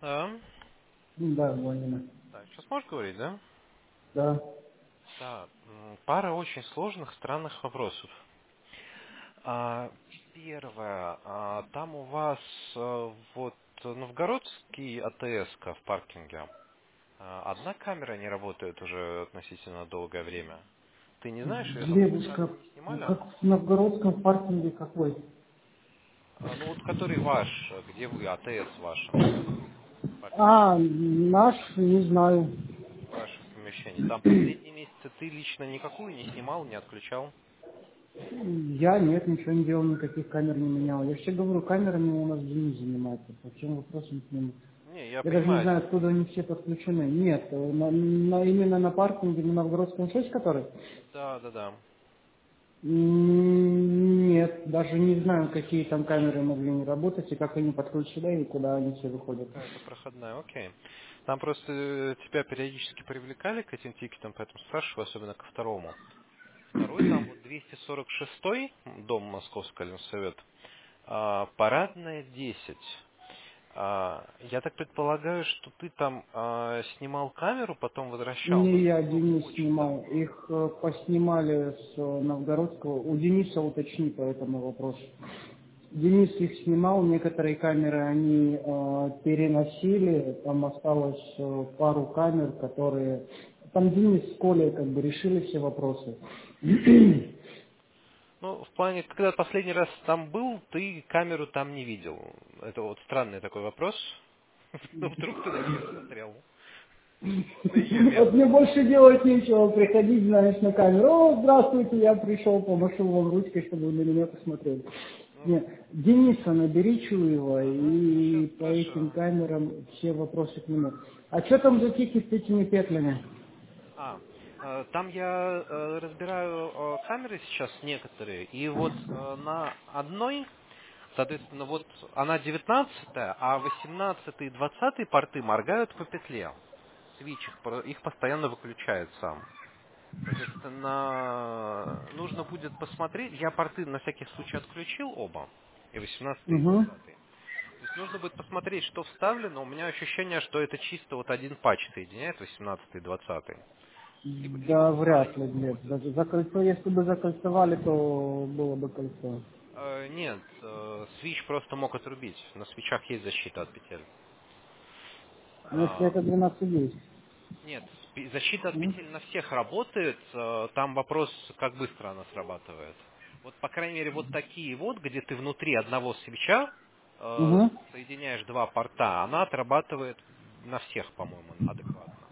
Да. Да, Владимир. Так, сейчас можешь говорить, да? Да. Да. Пара очень сложных, странных вопросов. Первое. Там у вас вот новгородский АТС-ка в паркинге. Одна камера не работает уже относительно долгое время. Ты не знаешь, ее там специально Девушка, не снимали? как в новгородском паркинге какой? Ну вот который ваш, где вы, АТС вашем, паркинг, А, наш, не знаю. ваше помещение. Там последние месяцы ты лично никакую не снимал, не отключал? Я нет, ничего не делал, никаких камер не менял. Я все говорю, камерами у нас Денис занимается. По чем вопросам к нему? Не, я Я даже не понимаю. знаю, откуда они все подключены. Нет, именно на паркинге на Новгородском 6, который? Да, да, да. Нет, даже не знаю, какие там камеры могли не работать, и как они подключены, и куда они все выходят. Какая-то проходная, окей. Там просто тебя периодически привлекали к этим тикетам, поэтому спрашиваю, особенно ко второму. Второй там вот 246-й, дом Московский Ленсовет, парадная 10. Я так предполагаю, что ты там снимал камеру, потом возвращал, но Не это я, было Денис очень снимал. давно. Их поснимали с Новгородского. У Дениса уточни по этому вопросу. Денис их снимал, некоторые камеры они переносили, там осталось пару камер, которые... Там Денис с Колей как бы решили все вопросы. Ну, в плане, когда последний раз там был, ты камеру там не видел. Это вот странный такой вопрос. Ну, вдруг ты на нее смотрел. На ее Вот мне место. больше делать нечего, приходить, знаешь, на камеру. О, здравствуйте, я пришел, помашу вам ручкой, чтобы вы на меня посмотрели. Нет, Дениса набери Чуева Сейчас и по этим спрошу. камерам все вопросы к нему. А что там за тикет с этими петлями? Там я разбираю камеры сейчас некоторые, и вот на одной, соответственно, вот она 19-я, а 18-й и 20-й порты моргают по петле. Свич их постоянно выключает сам. Соответственно, нужно будет посмотреть, я порты на всякий случай отключил оба, и 18-й, и Угу. 20-й. То есть нужно будет посмотреть, что вставлено. У меня ощущение, что это чисто вот один патч соединяет 18 и 20. Либо Да, оба вряд они ли, нет. уходят. Даже за кольцо, если бы закольцевали, то было бы кольцо. Нет, свич просто мог отрубить. На свечах есть защита от петель. Но если А, это 12 есть. Нет, защита от М? петель на всех работает. Там вопрос, как быстро она срабатывает. Вот, по крайней мере, вот такие вот, где ты внутри одного свеча Угу. соединяешь два порта, она отрабатывает на всех, по-моему, адекватно.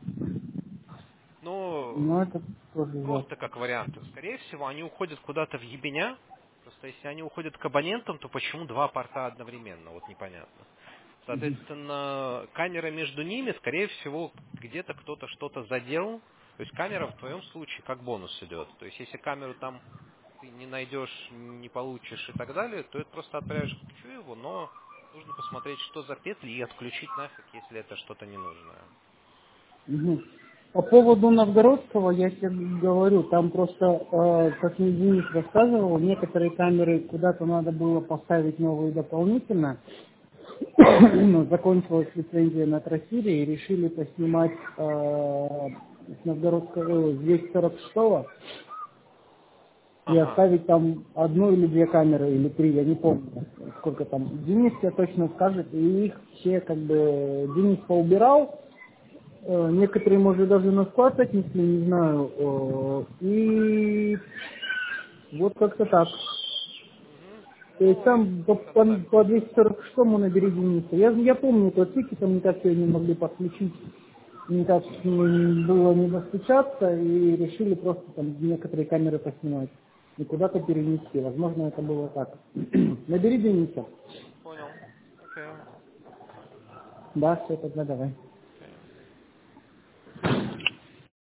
Ну, Ну, это тоже просто жестко. как вариант. Скорее всего, они уходят куда-то в ебеня. Просто если они уходят к абонентам, то почему два порта одновременно? Вот непонятно. Соответственно, камера между ними, скорее всего, где-то кто-то что-то задел. То есть камера в твоем случае как бонус идет. То есть если камеру там ты не найдешь, не получишь и так далее, то это просто отправишь к Чуеву, но нужно посмотреть, что за петли и отключить нафиг, если это что-то ненужное. Мгм. По поводу Новгородского, я тебе говорю, там просто, как мне Денис рассказывал, некоторые камеры куда-то надо было поставить новые дополнительно. Ну, закончилась лицензия на Трасире и решили поснимать с Новгородского, с 246 и Ага. оставить там одну или две камеры, или три, я не помню, сколько там. Денис тебе точно скажет, и их все как бы Денис поубирал. Некоторые, может, даже на склад отнесли, не знаю. И вот как-то так. Мгм. То есть Ну, если там их оставить. по 246-му набери Дениса. Я помню тот тикет, там никак ее не могли подключить, никак с ним было не достучаться, и решили просто там некоторые камеры поснимать и куда-то перенести. Возможно, это было так. Набери Дениса. Понял. Окей. Да, все, тогда давай.